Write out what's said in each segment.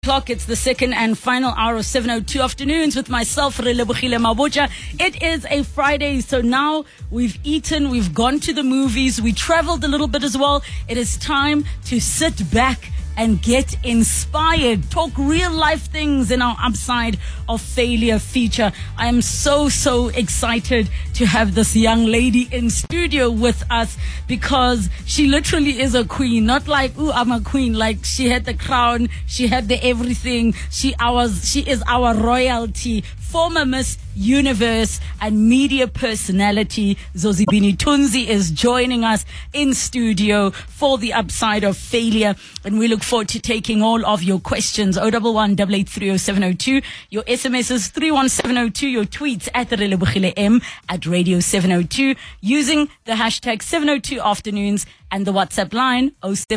Clock. It's the second and final hour of 7:02 afternoons with myself, Relebogile Maboja. It is a Friday, so now we've eaten, we've gone to the movies, we traveled a little bit as well. It is time to sit back and get inspired, talk real life things in our Upside of Failure feature. I am so excited to have this young lady in studio with us because she literally is a queen. Not like, ooh, I'm a queen. Like, she had the crown, she had the everything. She is our royalty. Former Miss Universe and media personality Zozibini Tunzi is joining us in studio for the Upside of Failure, and we look forward to taking all of your questions. 011-883-0702, your SMSs 31702, your tweets at Relebogile M at Radio 702, using the hashtag 702 afternoons and the WhatsApp line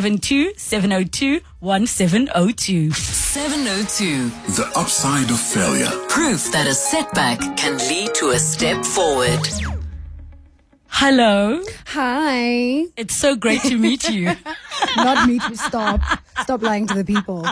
072-702-1702. 702. The Upside of Failure. Proof that a setback can lead to a step forward. Hello. Hi. It's so great to meet you. Not me to stop. Stop lying to the people.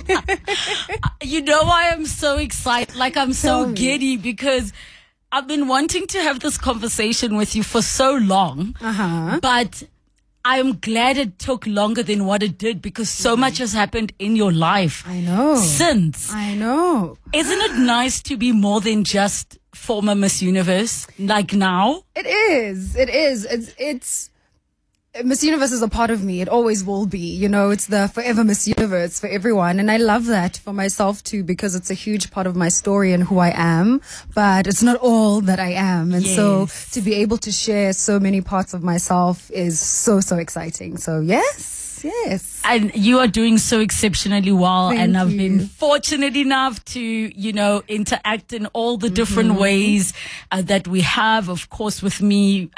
You know why I'm so excited? Like, I'm so giddy because I've been wanting to have this conversation with you for so long. But I'm glad it took longer than what it did because so much has happened in your life. I know. Since. I know. Isn't it nice to be more than just former Miss Universe, like now? It is. It is. It's Miss Universe is a part of me. It always will be. You know, it's the forever Miss Universe for everyone. And I love that for myself too, because it's a huge part of my story and who I am. But it's not all that I am. And so to be able to share so many parts of myself is so exciting. So yes. And you are doing so exceptionally well. Thank and I've you. been fortunate enough to, you know, interact in all the different ways that we have. Of course, with me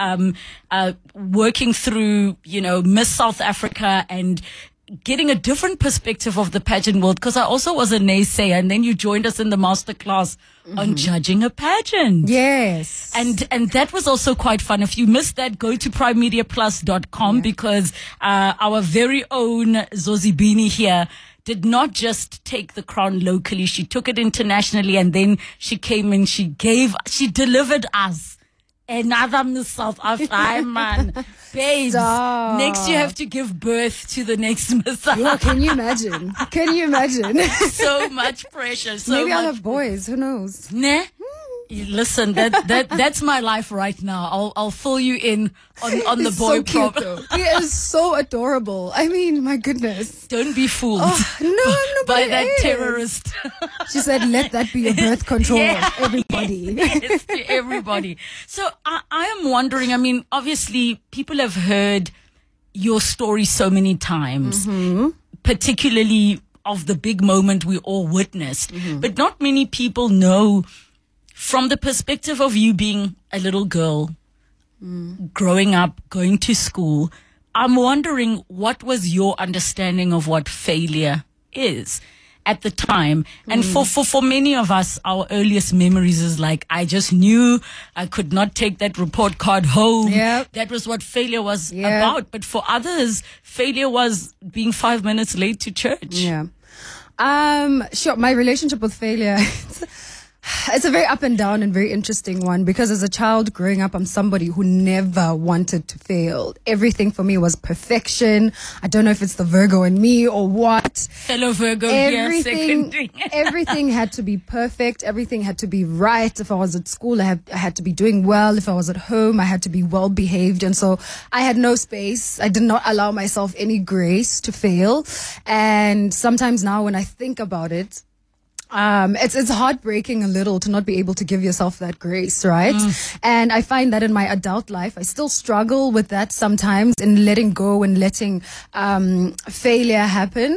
working through, you know, Miss South Africa and getting a different perspective of the pageant world, because I also was a naysayer, and then you joined us in the masterclass on judging a pageant. Yes. And that was also quite fun. If you missed that, go to primemediaplus.com because our very own Zozibini here did not just take the crown locally, she took it internationally, and then she came and she delivered us another Miss South Africa, man. Babes, Stop. next you have to give birth to the next Miss South Yo, can you imagine? Can you imagine? So much pressure. Maybe I'll have boys. Who knows? Nah. Listen, that's my life right now. I'll fill you in on the He's boy so cute, problem. though. He is so adorable. I mean, my goodness. Don't be fooled No, nobody by that is. terrorist. She said, let that be your birth control, everybody. Yes, to everybody. So I am wondering, I mean, obviously people have heard your story so many times, particularly of the big moment we all witnessed. But not many people know from the perspective of you being a little girl, growing up, going to school. I'm wondering, what was your understanding of what failure is at the time? And for many of us, our earliest memories is like, I just knew I could not take that report card home. Yep. That was what failure was about. But for others, failure was being 5 minutes late to church. Yeah. Sure. My relationship with failure, it's a very up and down and very interesting one, because as a child growing up, I'm somebody who never wanted to fail. Everything for me was perfection. I don't know if it's the Virgo in me or what. Fellow Virgo here, seconding. Everything had to be perfect. Everything had to be right. If I was at school, I had to be doing well. If I was at home, I had to be well behaved. And so I had no space. I did not allow myself any grace to fail. And sometimes now when I think about it, it's heartbreaking a little to not be able to give yourself that grace, right? And I find that in my adult life, I still struggle with that sometimes, in letting go and letting failure happen.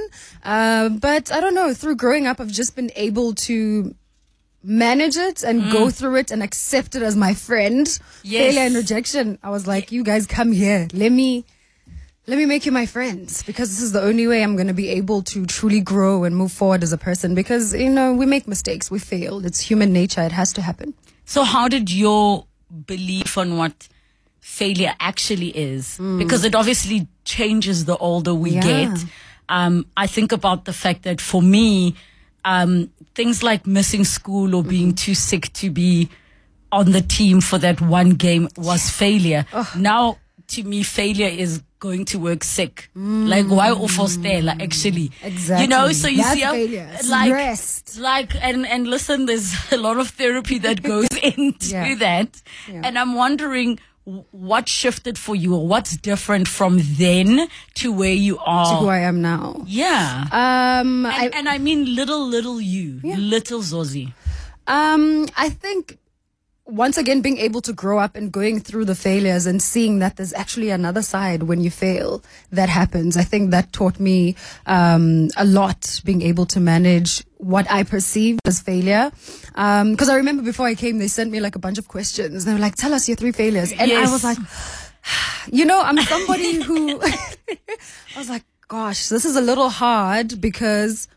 But I don't know, through growing up, I've just been able to manage it and go through it and accept it as my friend. Yes. Failure and rejection. I was like, you guys come here. Let me make you my friends, because this is the only way I'm going to be able to truly grow and move forward as a person, because, you know, we make mistakes, we fail. It's human nature. It has to happen. So how did your belief on what failure actually is, because it obviously changes the older we get, I think about the fact that for me, things like missing school or being too sick to be on the team for that one game was failure. Now, to me, failure is going to work sick. Like, why Stella, actually? Exactly. You know, so you That's see how, failure. rest. And listen, there's a lot of therapy that goes into that. Yeah. And I'm wondering what shifted for you, or what's different from then to where you are. To who I am now. Yeah. And I mean little you, little Zozi. I think once again, being able to grow up and going through the failures and seeing that there's actually another side when you fail that happens. I think that taught me a lot, being able to manage what I perceived as failure. Because I remember before I came, they sent me like a bunch of questions. They were like, tell us your 3 failures. And I was like, you know, I'm somebody who, I was like, gosh, this is a little hard because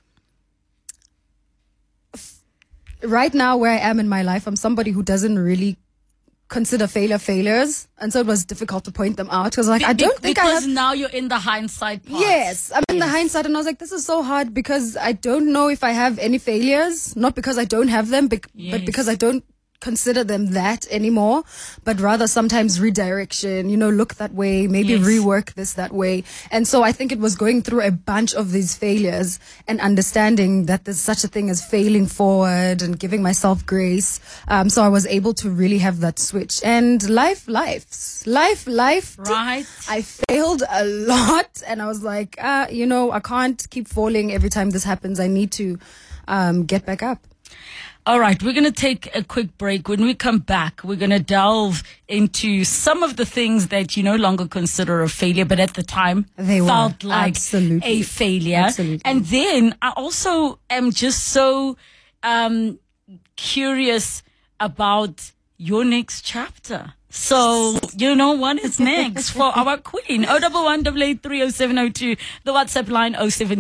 right now where I am in my life, I'm somebody who doesn't really consider failures. And so it was difficult to point them out. Because like, I don't think because now you're in the hindsight part. Yes, I'm in the hindsight, and I was like, this is so hard because I don't know if I have any failures. Not because I don't have them, but because I don't consider them that anymore, but rather sometimes redirection, you know, look that way, maybe rework this that way. And so I think it was going through a bunch of these failures and understanding that there's such a thing as failing forward and giving myself grace. So I was able to really have that switch. And life. Right. I failed a lot, and I was like, you know, I can't keep falling every time this happens. I need to get back up. All right, we're going to take a quick break. When we come back, we're going to delve into some of the things that you no longer consider a failure, but at the time they felt were. like Absolutely. a failure. Absolutely. And then I also am just so curious about your next chapter. So, you know what is next for our queen? 011-883-0702. The WhatsApp line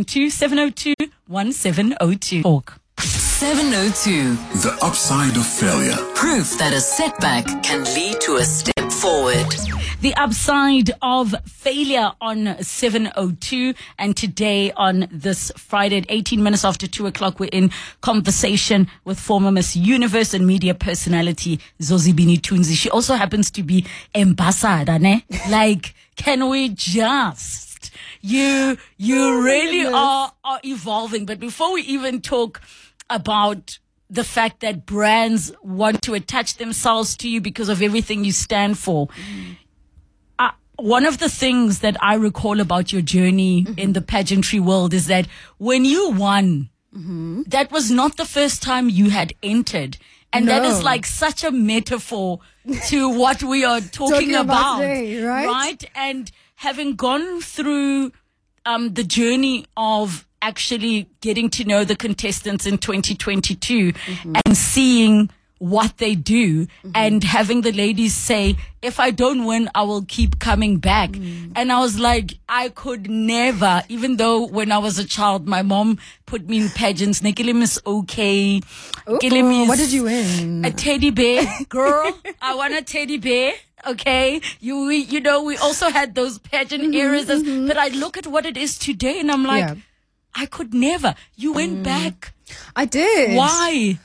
072-702-1702. Talk. 702. The upside of failure. Proof that a setback can lead to a step forward. The upside of failure on 702. And today on this Friday at 18 minutes after 2 o'clock, we're in conversation with former Miss Universe and media personality Zozibini Tunzi. She also happens to be ambassador, ne? Like, can we just... You really are evolving. But before we even talk about the fact that brands want to attach themselves to you because of everything you stand for. One of the things that I recall about your journey in the pageantry world is that when you won, that was not the first time you had entered. And that is like such a metaphor to what we are talking about today, right? And having gone through the journey of actually getting to know the contestants in 2022 and seeing what they do and having the ladies say, if I don't win, I will keep coming back. And I was like, I could never, even though when I was a child, my mom put me in pageants. Nikilim is okay. What did you win? A teddy bear. Girl, I want a teddy bear. Okay. You know, we also had those pageant eras. But I look at what it is today and I'm like, I could never. You went back. I did. Why?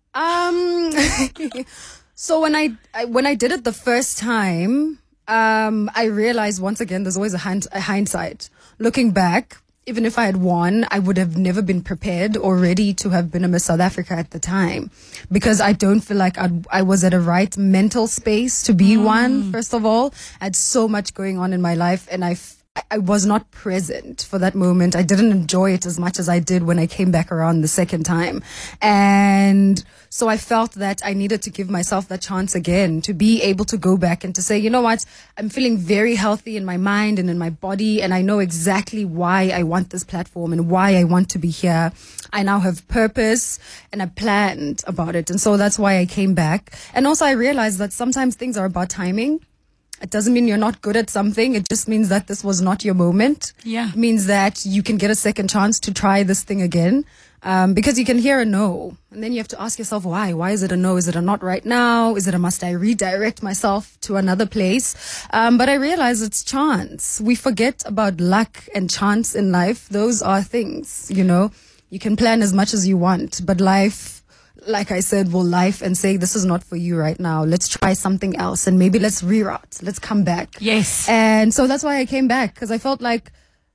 So when I did it the first time, I realized once again, there's always a hindsight. Looking back, even if I had won, I would have never been prepared or ready to have been a Miss South Africa at the time, because I don't feel like I was at a right mental space to be one. First of all, I had so much going on in my life, and I was not present for that moment. I didn't enjoy it as much as I did when I came back around the second time. And so I felt that I needed to give myself that chance again, to be able to go back and to say, you know what, I'm feeling very healthy in my mind and in my body, and I know exactly why I want this platform and why I want to be here. I now have purpose and I planned about it. And so that's why I came back. And also I realized that sometimes things are about timing. It doesn't mean you're not good at something. It just means that this was not your moment. Yeah. It means that you can get a second chance to try this thing again. Because you can hear a no, and then you have to ask yourself why. Why is it a no? Is it a not right now? Is it a must I redirect myself to another place? But I realize it's chance. We forget about luck and chance in life. Those are things, you know. You can plan as much as you want, but life, like I said, will life and say, this is not for you right now. Let's try something else, and maybe let's reroute. Let's come back. Yes. And so that's why I came back, because I felt like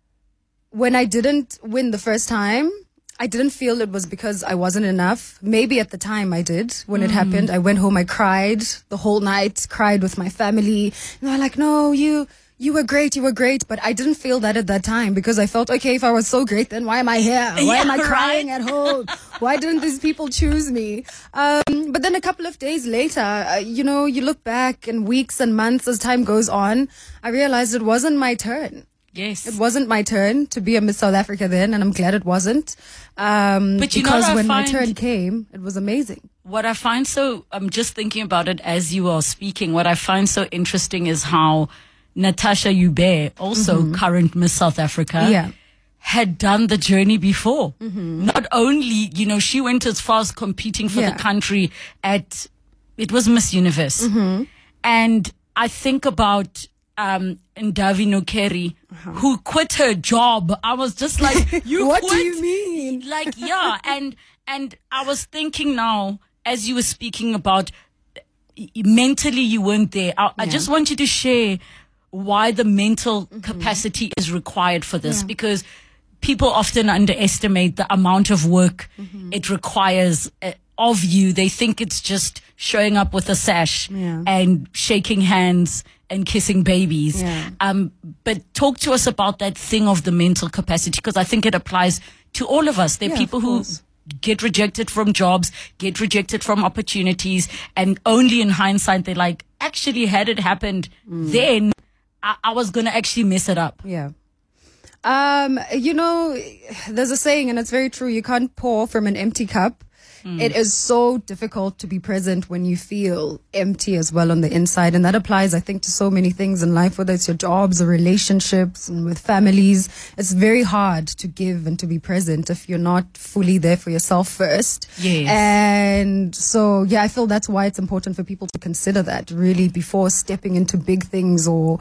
when I didn't win the first time, I didn't feel it was because I wasn't enough. Maybe at the time I did when it happened. I went home, I cried the whole night, cried with my family. And they're like, no, you were great, but I didn't feel that at that time, because I felt, okay, if I was so great, then why am I here? Why am I crying at home? Why didn't these people choose me? But then a couple of days later, you know, you look back, and weeks and months as time goes on, I realized it wasn't my turn. Yes. It wasn't my turn to be a Miss South Africa then, and I'm glad it wasn't. But you know because what I when my find- turn came, it was amazing. What I find so, I'm just thinking about it as you are speaking, what I find so interesting is how Natasha Ube, also current Miss South Africa, Yeah. had done the journey before. Not only, you know, she went as far as competing for Yeah. the country at, it was Miss Universe. And I think about Ndavi Nokeri, who quit her job. I was just like, you What quit? do you mean? Like, yeah. And I was thinking now, as you were speaking about mentally you weren't there. I just want you to share why the mental capacity is required for this, because people often underestimate the amount of work it requires of you. They think it's just showing up with a sash and shaking hands and kissing babies. Yeah. But talk to us about that thing of the mental capacity, because I think it applies to all of us. There are Yeah, people of who course. get rejected from jobs, get rejected from opportunities, and only in hindsight they're like, actually, had it happened then, I was going to actually mess it up. Yeah. You know, there's a saying, and it's very true. You can't pour from an empty cup. It is so difficult to be present when you feel empty as well on the inside. And that applies, I think, to so many things in life, whether it's your jobs or relationships and with families. It's very hard to give and to be present if you're not fully there for yourself first. Yes. And so, yeah, I feel that's why it's important for people to consider that really before stepping into big things or,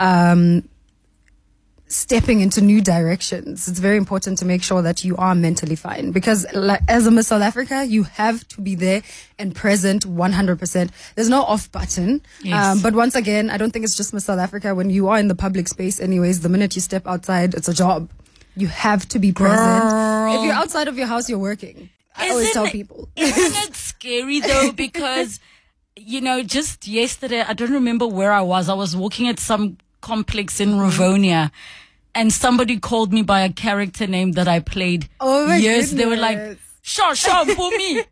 stepping into new directions. It's very important to make sure that you are mentally fine, because like, as a Miss South Africa, you have to be there and present 100%. There's no off button. Yes. But once again, I don't think it's just Miss South Africa. When you are in the public space anyways, the minute you step outside, it's a job. You have to be present. Girl. If you're outside of your house, you're working. I always tell people. Isn't it scary though? Because, you know, just yesterday, I don't remember where I was walking at some complex in Ravonia, and somebody called me by a character name that I played. Oh my Yes, they were like, goodness. sure, Bumi.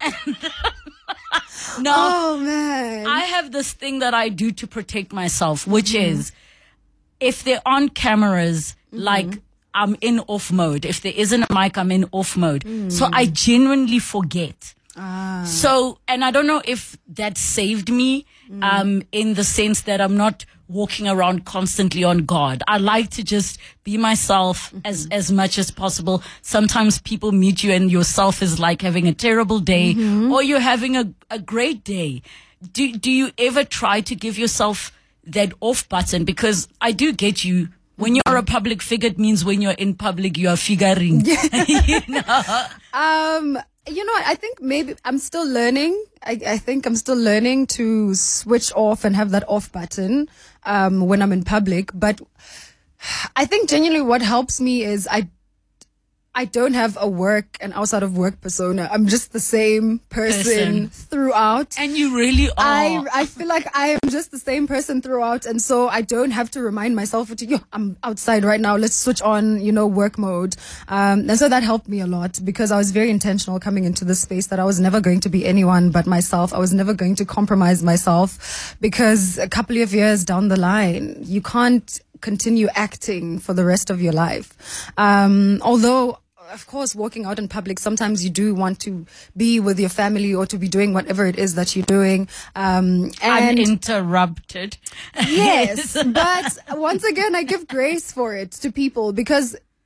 No, Oh man. I have this thing that I do to protect myself, which is if there aren't cameras, like I'm in off mode. If there isn't a mic, I'm in off mode. So I genuinely forget. So, and I don't know if that saved me, in the sense that I'm not walking around constantly on guard. I like to just be myself as much as possible. Sometimes people meet you and yourself is like having a terrible day or you're having a great day. Do you ever try to give yourself that off button? Because I do get you. When you're a public figure, it means when you're in public, you are figuring. You know? You know what? I think maybe I'm still learning. I think I'm still learning to switch off and have that off button when I'm in public. But I think genuinely what helps me is I don't have a work and outside of work persona. I'm just the same person throughout. And you really are. I feel like I am just the same person throughout, and so I don't have to remind myself, I'm outside right now, let's switch on, work mode. And so that helped me a lot, because I was very intentional coming into this space that I was never going to be anyone but myself. I was never going to compromise myself, because a couple of years down the line, you can't continue acting for the rest of your life. Although, of course, walking out in public, sometimes you do want to be with your family or to be doing whatever it is that you're doing. And Uninterrupted. yes, but once again, I give grace for it to people, because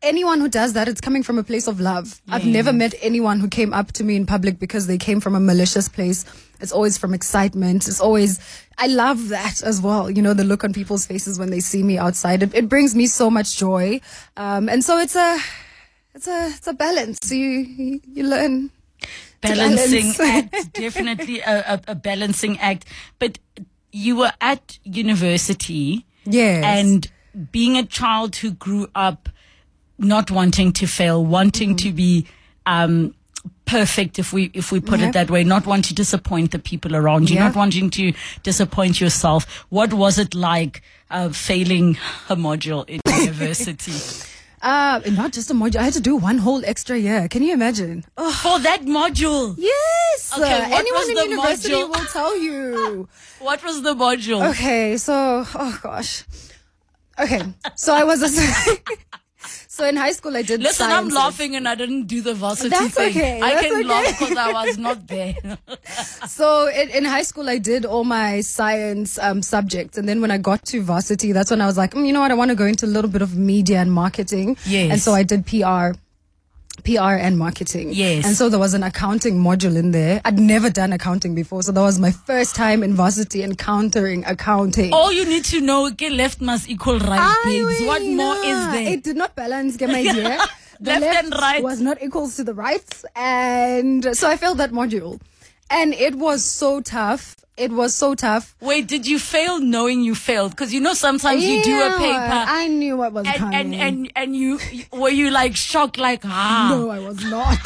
anyone who does that, it's coming from a place of love. I've never met anyone who came up to me in public because they came from a malicious place. It's always from excitement. I love that as well. You know, the look on people's faces when they see me outside. It brings me so much joy. And so it's a balance. You learn. Balancing act, definitely a balancing act. But you were at university. Yes. And being a child who grew up not wanting to fail, wanting to be perfect, if we put it that way, not wanting to disappoint the people around you, not wanting to disappoint yourself. What was it like failing a module in university? Not just a module. I had to do one whole extra year. Can you imagine? Oh. For that module? Yes. Okay, anyone in university will tell you. What was the module? Okay, so, oh gosh. Okay, so I was so in high school I did Listen, sciences. I'm laughing and I didn't do the varsity That's thing. okay. I That's can okay. laugh because I was not there. So in high school I did all my science subjects, and then when I got to varsity, that's when I was like, you know what, I want to go into a little bit of media and marketing. Yes. And so I did PR and marketing. Yes. And so there was an accounting module in there. I'd never done accounting before, so that was my first time in varsity encountering accounting. All you need to know, okay, left must equal right, babes. What more is there? It did not balance, my dear. The Left and right. was not equals to the right. And so I failed that module. And it was so tough. It was so tough. Wait, did you fail knowing you failed? Because you know sometimes you do a paper. I knew what was coming. And you were you like shocked, like No, I was not.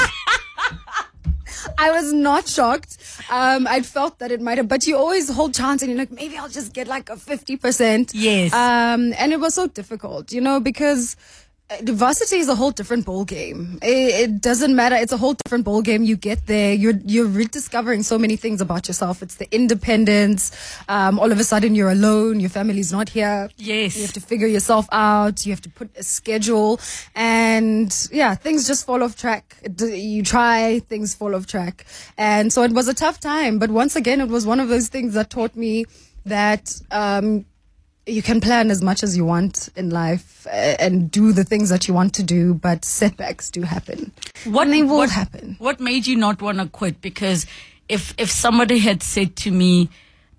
I was not shocked. I felt that it might have, but you always hold chance and you're like, maybe I'll just get like a 50%. Yes. And it was so difficult, you know, because varsity is a whole different ball game. It doesn't matter. It's a whole different ball game. You get there, you're rediscovering so many things about yourself. It's the independence. All of a sudden you're alone. Your family's not here. Yes. You have to figure yourself out. You have to put a schedule, and things just fall off track. You try, things fall off track. And so it was a tough time. But once again, it was one of those things that taught me that, you can plan as much as you want in life and do the things that you want to do, but setbacks do happen. They will happen. What made you not want to quit? Because if somebody had said to me,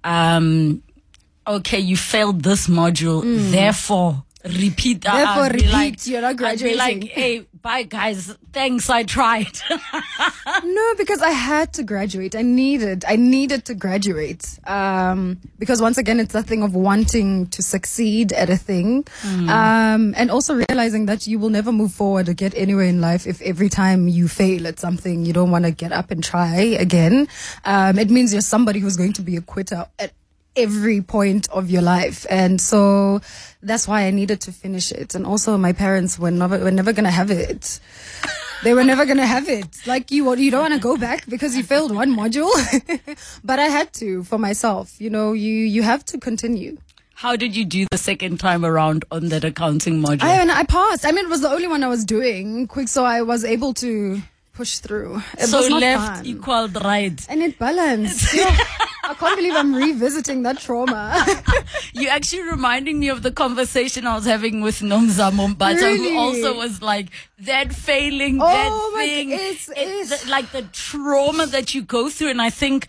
okay, you failed this module, therefore repeat. You're not graduating. I'd be like, hey, bye guys, thanks, I tried. No, because I had to graduate. I needed to graduate. Because once again, it's a thing of wanting to succeed at a thing. And also realizing that you will never move forward or get anywhere in life if every time you fail at something, you don't want to get up and try again. It means you're somebody who's going to be a quitter at every point of your life. And so that's why I needed to finish it. And also my parents were never going to have it. They were never going to have it. Like, you don't want to go back because you failed one module. But I had to, for myself. You know, you have to continue. How did you do the second time around on that accounting module? I passed. I mean, it was the only one I was doing quick, so I was able to push through. It was not left fun. equaled right. And it balanced. You know, I can't believe I'm revisiting that trauma. You're actually reminding me of the conversation I was having with Nomza Mombata, Really? who also was like, that failing, Oh that my- thing, it's- like the trauma that you go through. And I think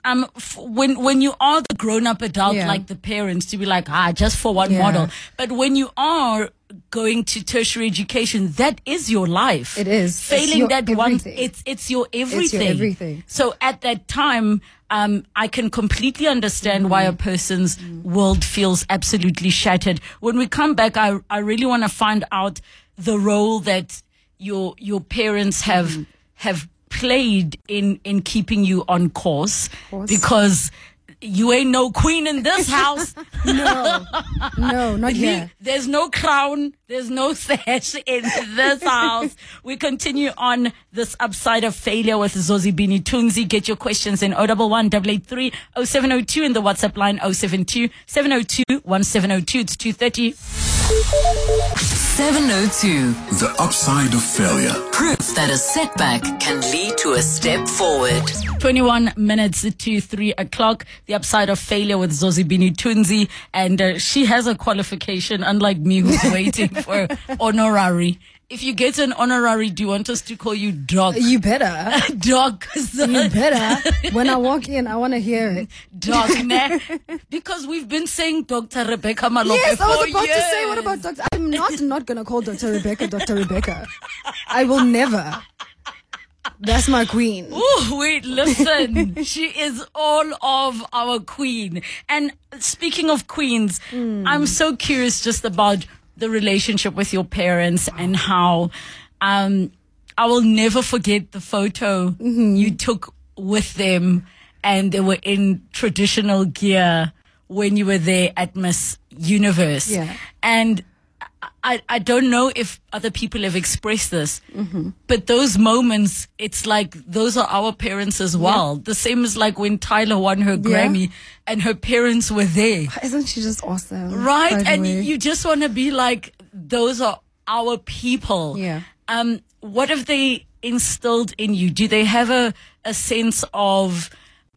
when you are the grown-up adult, Yeah. like the parents, to be like, just for one Yeah. model. But when you are going to tertiary education, that is your life. It is. It's Failing your that one, everything. it's your everything. It's your everything. So at that time, I can completely understand why a person's world feels absolutely shattered. When we come back, I really want to find out the role that your parents have played in keeping you on course, because you ain't no queen in this house. No, not here. There's no crown. There's no sash in this house. We continue on this upside of failure with Zozibini Tunzi. Get your questions in 011-883-0702 in the WhatsApp line 072-702-1702. It's 2:30. 702. The upside of failure. Proof that a setback can lead to a step forward. 21 minutes to 3 o'clock. The upside of failure with Zozibini Tunzi. And she has a qualification, unlike me, who's waiting for honorary. if you get an honorary, do you want us to call you Doc? You better. Doc. You better. When I walk in, I want to hear it. Doc, ne? Because we've been saying Dr. Rebecca Malope Yes, I was for about to years. say, what about Dr. I'm not going to call Dr. Rebecca Dr. Rebecca. I will never. That's my queen. Ooh, wait, listen. She is all of our queen. And speaking of queens, I'm so curious just about the relationship with your parents and how I will never forget the photo you took with them, and they were in traditional gear when you were there at Miss Universe. Yeah. And I don't know if other people have expressed this, but those moments, it's like those are our parents as well. The same as like when Tyler won her Grammy and her parents were there. Isn't she just awesome? Right? by the And way? you just want to be like, those are our people. Yeah. What have they instilled in you? Do they have a sense of,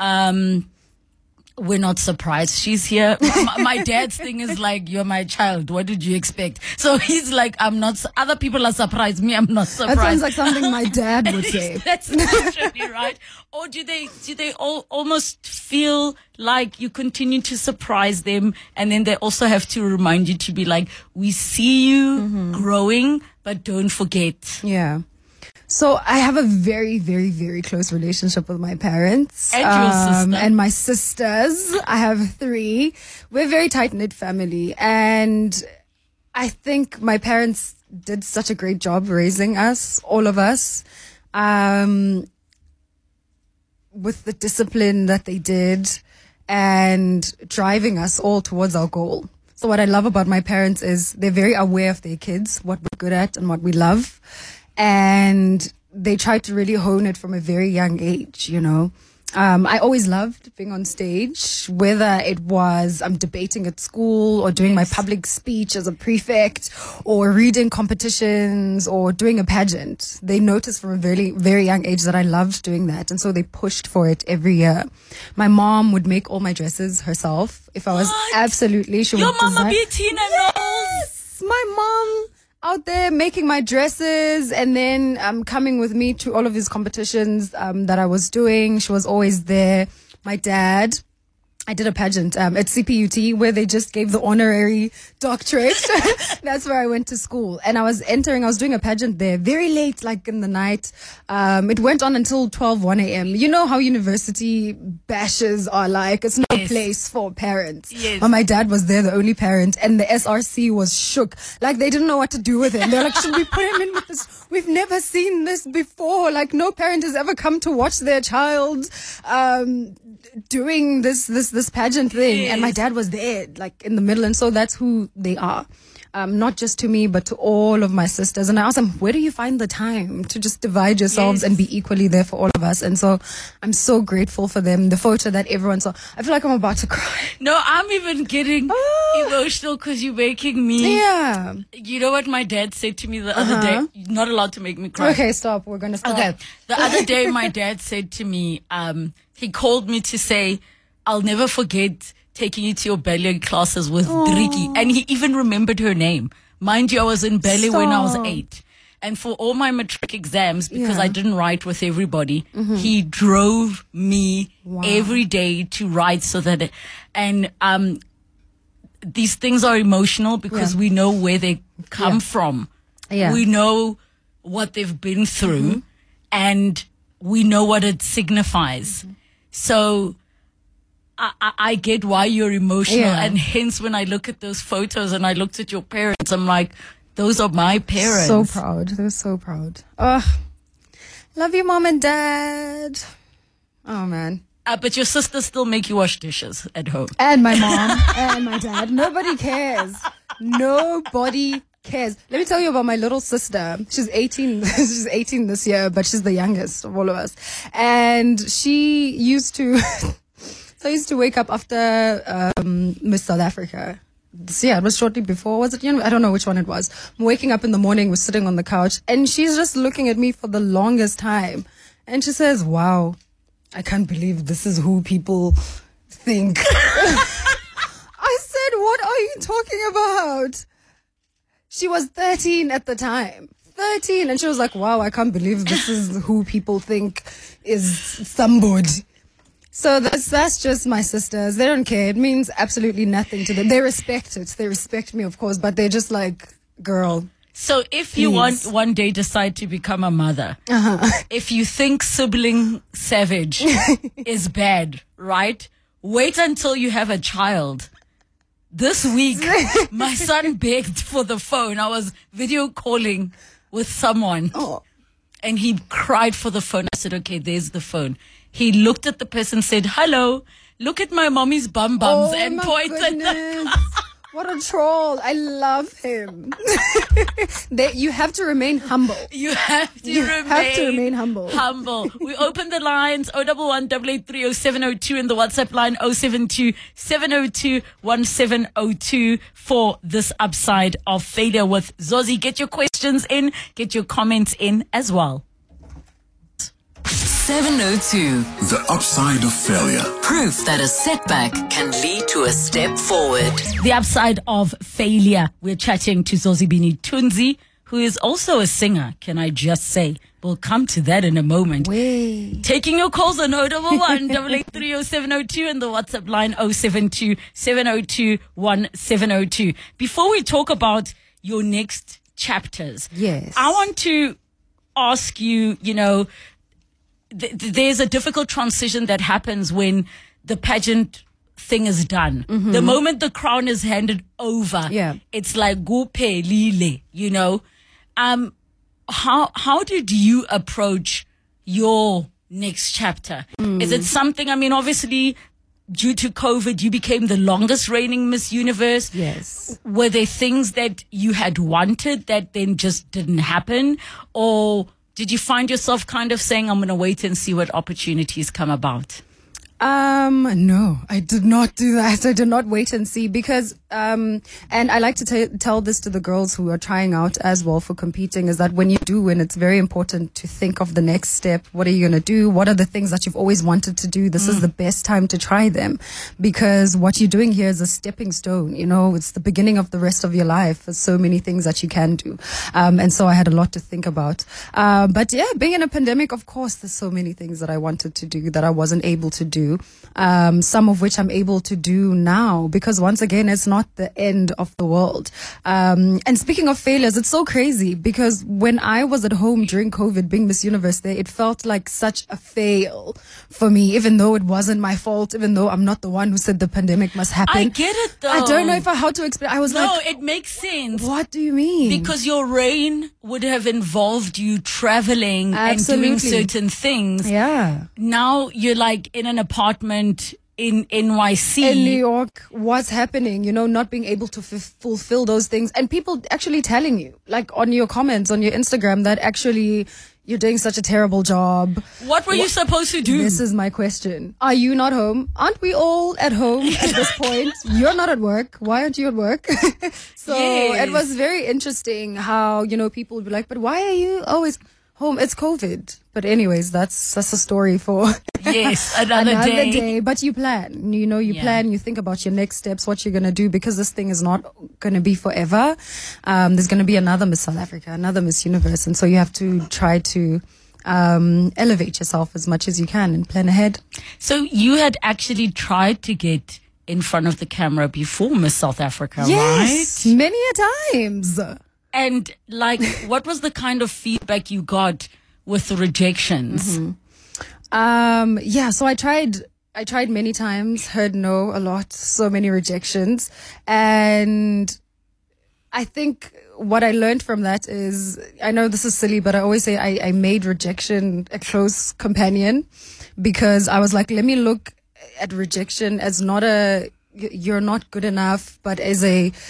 we're not surprised she's here? My dad's thing is like, you're my child. What did you expect? So he's like, I'm not, other people are surprised. Me, I'm not surprised. That sounds like something my dad would say. That's literally right. Or do they almost feel like you continue to surprise them, and then they also have to remind you to be like, we see you growing, but don't forget. Yeah. So I have a very, very, very close relationship with my parents. And your sister. And my sisters. I have 3. We're a very tight-knit family. And I think my parents did such a great job raising us, all of us, with the discipline that they did and driving us all towards our goal. So what I love about my parents is they're very aware of their kids, what we're good at and what we love. And they try to really hone it from a very young age, you know. I always loved being on stage, whether it was I'm debating at school or doing my public speech as a prefect or reading competitions or doing a pageant. They noticed from a very, very young age that I loved doing that. And so they pushed for it every year. My mom would make all my dresses herself. If I was absolutely, she Your would mama design. be Tina Knowles. Yes, my mom out there making my dresses and then coming with me to all of these competitions that I was doing. She was always there. My dad, I did a pageant at CPUT where they just gave the honorary doctorate. That's where I went to school. And I was doing a pageant there very late, like in the night. It went on until 1 a.m. You know how university bashes are like. It's no place for parents. Yes. But my dad was there, the only parent, and the SRC was shook. Like they didn't know what to do with him. They're like, should we put him in with this? We've never seen this before. Like no parent has ever come to watch their child doing this pageant thing. And my dad was there, like in the middle. And so that's who they are. Not just to me, but to all of my sisters. And I asked them, where do you find the time to just divide yourselves and be equally there for all of us? And so I'm so grateful for them. The photo that everyone saw, I feel like I'm about to cry. No, I'm even getting emotional because you're making me. Yeah. You know what my dad said to me the other day? You're not allowed to make me cry. Okay, stop. We're going to stop. Okay. The other day, my dad said to me, he called me to say, I'll never forget taking you to your ballet classes with Driki. And he even remembered her name. Mind you, I was in ballet when I was 8. And for all my matric exams, because I didn't write with everybody, he drove me every day to write so that, these things are emotional because we know where they come from. Yeah. We know what they've been through and we know what it signifies. So I get why you're emotional. Yeah. And hence when I look at those photos and I looked at your parents, I'm like, those are my parents. So proud. They're so proud. Ugh. Love you, mom and dad. Oh, man. But your sisters still make you wash dishes at home. And my mom and my dad. Nobody cares. Nobody cares. Let me tell you about my little sister. She's 18. She's 18 this year, but she's the youngest of all of us. And she used to, so I used to wake up after Miss South Africa. So yeah, it was shortly before. Was it? I don't know which one it was. I'm waking up in the morning, we're sitting on the couch, and she's just looking at me for the longest time. And she says, wow, I can't believe this is who people think. I said, what are you talking about? She was 13 at the time. 13. And she was like, wow, I can't believe this is who people think is somebody. So that's just my sisters. They don't care. It means absolutely nothing to them. They respect it. They respect me, of course, but they're just like, girl. So if you want one day decide to become a mother, if you think sibling savage is bad, right? Wait until you have a child. This week, my son begged for the phone. I was video calling with someone and he cried for the phone. I said, okay, there's the phone. He looked at the person, said, hello, look at my mommy's bums and pointed. What a troll. I love him. You have to remain humble. You have to remain humble. We open the lines 011 883 0702 and the WhatsApp line 072 702 1702 for this upside of failure with Zozi. Get your questions in, get your comments in as well. 702. The upside of failure. Proof that a setback can lead to a step forward. The upside of failure. We're chatting to Zozibini Tunzi, who is also a singer, can I just say. We'll come to that in a moment. Wait. Taking your calls on 011 883 0702 and the WhatsApp line 072 702 1702. Before we talk about your next chapters, yes, I want to ask you, there's a difficult transition that happens when the pageant thing is done. The moment the crown is handed over, it's like go pelile, How did you approach your next chapter? Is it something, obviously due to COVID, you became the longest reigning Miss Universe. Yes. Were there things that you had wanted that then just didn't happen? Or did you find yourself kind of saying, I'm going to wait and see what opportunities come about? No, I did not do that. I did not wait and see because, and I like to tell this to the girls who are trying out as well for competing, is that when you do win, it's very important to think of the next step. What are you going to do? What are the things that you've always wanted to do? This is the best time to try them, because what you're doing here is a stepping stone. It's the beginning of the rest of your life. There's so many things that you can do. And so I had a lot to think about. But yeah, being in a pandemic, of course, there's so many things that I wanted to do that I wasn't able to do. Some of which I'm able to do now, because once again, it's not the end of the world. And speaking of failures, it's so crazy because when I was at home during COVID, being Miss Universe there, it felt like such a fail for me, even though it wasn't my fault, even though I'm not the one who said the pandemic must happen. I get it though. I don't know how to explain. I was No, it makes sense. What do you mean? Because your reign would have involved you traveling Absolutely. and doing certain things. Yeah. Now you're like in an apartment in NYC. In New York, what's happening? Not being able to fulfill those things. And people actually telling you, like on your comments on your Instagram, that actually you're doing such a terrible job. What were you supposed to do? This is my question. Are you not home? Aren't we all at home at this point? You're not at work. Why aren't you at work? So Yes. It was very interesting how, people would be like, but why are you always home? It's COVID. But anyways, that's a story for Yes, another day. But you plan, you plan, you think about your next steps, what you're going to do, because this thing is not going to be forever. There's going to be another Miss South Africa, another Miss Universe. And so you have to try to elevate yourself as much as you can and plan ahead. So you had actually tried to get in front of the camera before Miss South Africa, yes, right? Many a times. And what was the kind of feedback you got with the rejections? So I tried many times, heard no a lot, so many rejections. And I think what I learned from that is, I know this is silly, but I always say I made rejection a close companion, because I was like, let me look at rejection as not you're not good enough, but as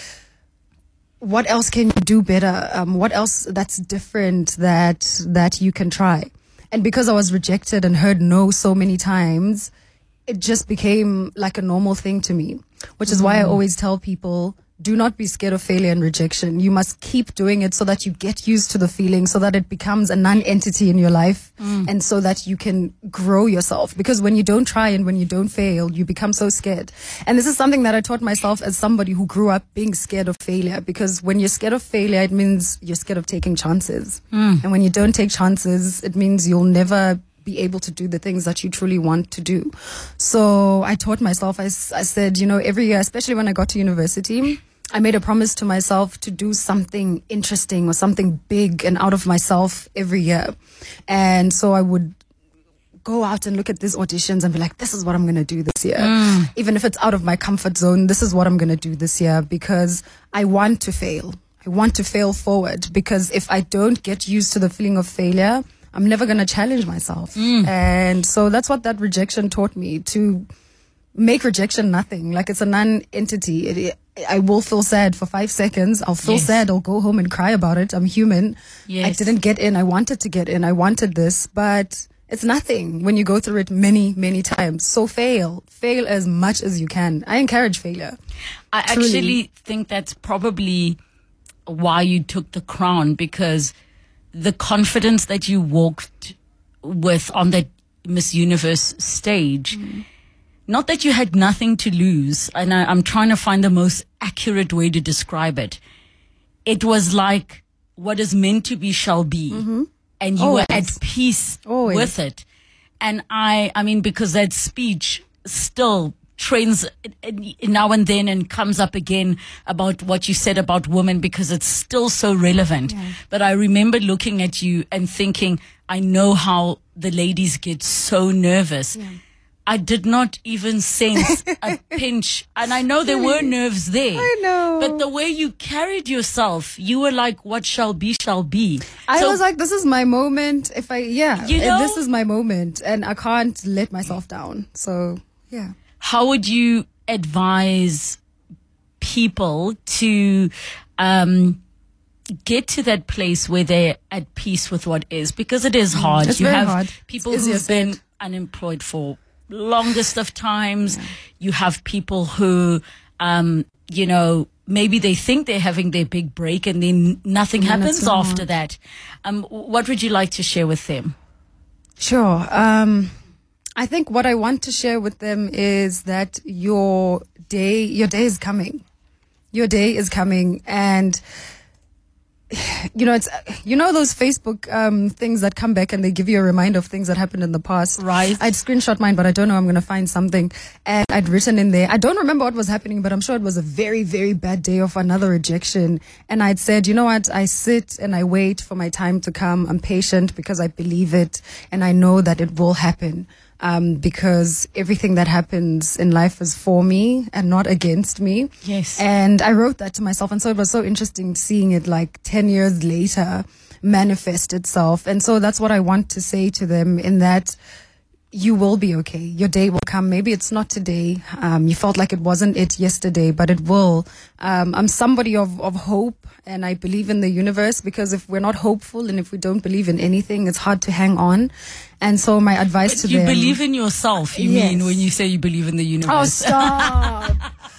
what else can you do better? What else that's different that you can try? And because I was rejected and heard no so many times, it just became like a normal thing to me, which is why I always tell people, do not be scared of failure and rejection. You must keep doing it so that you get used to the feeling, so that it becomes a non-entity in your life, and so that you can grow yourself. Because when you don't try and when you don't fail, you become so scared. And this is something that I taught myself as somebody who grew up being scared of failure. Because when you're scared of failure, it means you're scared of taking chances. And when you don't take chances, it means you'll never be able to do the things that you truly want to do. So I taught myself, I said, every year, especially when I got to university, I made a promise to myself to do something interesting or something big and out of myself every year. And so I would go out and look at these auditions and be like, this is what I'm going to do this year. Even if it's out of my comfort zone, this is what I'm going to do this year, because I want to fail. I want to fail forward, because if I don't get used to the feeling of failure, I'm never going to challenge myself. And so that's what that rejection taught me, to make rejection nothing. Like, it's a non-entity. I will feel sad for 5 seconds. I'll feel sad. I'll go home and cry about it. I'm human. I didn't get in. I wanted to get in. I wanted this, but it's nothing when you go through it many, many times. So fail as much as you can. I encourage failure. I actually think that's probably why you took the crown, because the confidence that you walked with on that Miss Universe stage, not that you had nothing to lose, and I'm trying to find the most accurate way to describe it. It was like, what is meant to be shall be. And you were at peace with it. And I mean, because that speech still trends now and then and comes up again about what you said about women, because it's still so relevant. But I remember looking at you and thinking, I know how the ladies get so nervous. I did not even sense a pinch. And I know there were nerves there. I know. But the way you carried yourself, you were like, what shall be, shall be. I was like, this is my moment. This is my moment. And I can't let myself down. So, yeah. How would you advise people to get to that place where they're at peace with what is? Because it is hard. It's you very have hard. people who've been unemployed for longest of times. You have people who, maybe they think they're having their big break and then nothing happens after that. What would you like to share with them? Sure. I think what I want to share with them is that your day is coming. Your day is coming. And, it's, those Facebook things that come back and they give you a reminder of things that happened in the past. Right. I'd screenshot mine, but I don't know. I'm going to find something. And I'd written in there, I don't remember what was happening, but I'm sure it was a very, very bad day of another rejection. And I'd said, you know what? I sit and I wait for my time to come. I'm patient because I believe it and I know that it will happen. Because everything that happens in life is for me and not against me. Yes. And I wrote that to myself. And so it was so interesting seeing it like 10 years later manifest itself. And so that's what I want to say to them, in that you will be okay. Your day will come. Maybe it's not today. You felt like it wasn't it yesterday, but it will. I'm somebody of hope, and I believe in the universe, because if we're not hopeful and if we don't believe in anything, it's hard to hang on. And so my advice to them... You believe in yourself, you mean, when you say you believe in the universe. Oh, stop.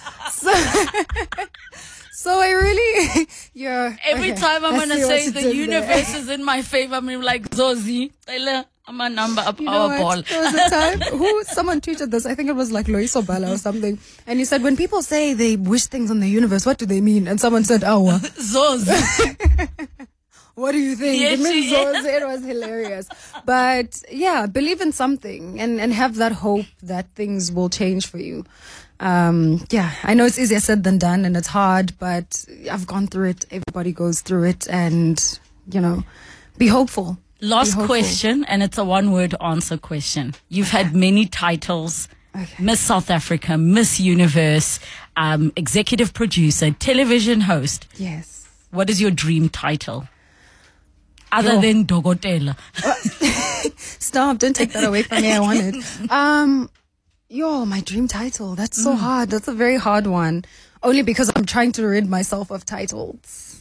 So I really... Every time I'm going to say the universe is in my favor, I'm like, Zozi, I'm a number up our ball. There was a time someone tweeted this. I think it was like Loiso Bala or something. And he said, when people say they wish things on the universe, what do they mean? And someone said, "Awa." Zozi. What do you think? Yes, It means it was hilarious. But yeah, believe in something and have that hope that things will change for you. I know it's easier said than done and it's hard, but I've gone through it. Everybody goes through it, and, be hopeful. Last question, and it's a one-word answer question. You've had many titles. Okay. Miss South Africa, Miss Universe, executive producer, television host. Yes. What is your dream title? Other than Dogotela. Stop, don't take that away from me. I want it. My dream title. That's so hard. That's a very hard one. Only because I'm trying to rid myself of titles.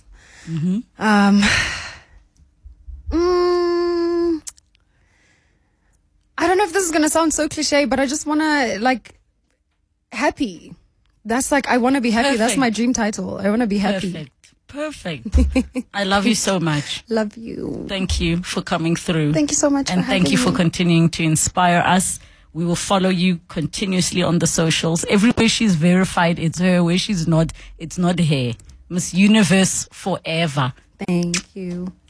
I don't know if this is going to sound so cliche, but I just want to, happy. That's like, I want to be happy. That's Perfect. my dream title. I want to be happy. Perfect. I love you so much. Love you. Thank you for coming through. Thank you so much And for thank you having for me. continuing to inspire us. We will follow you continuously on the socials. Everywhere she's verified, it's her. Where she's not, it's not her. Miss Universe forever. Thank you.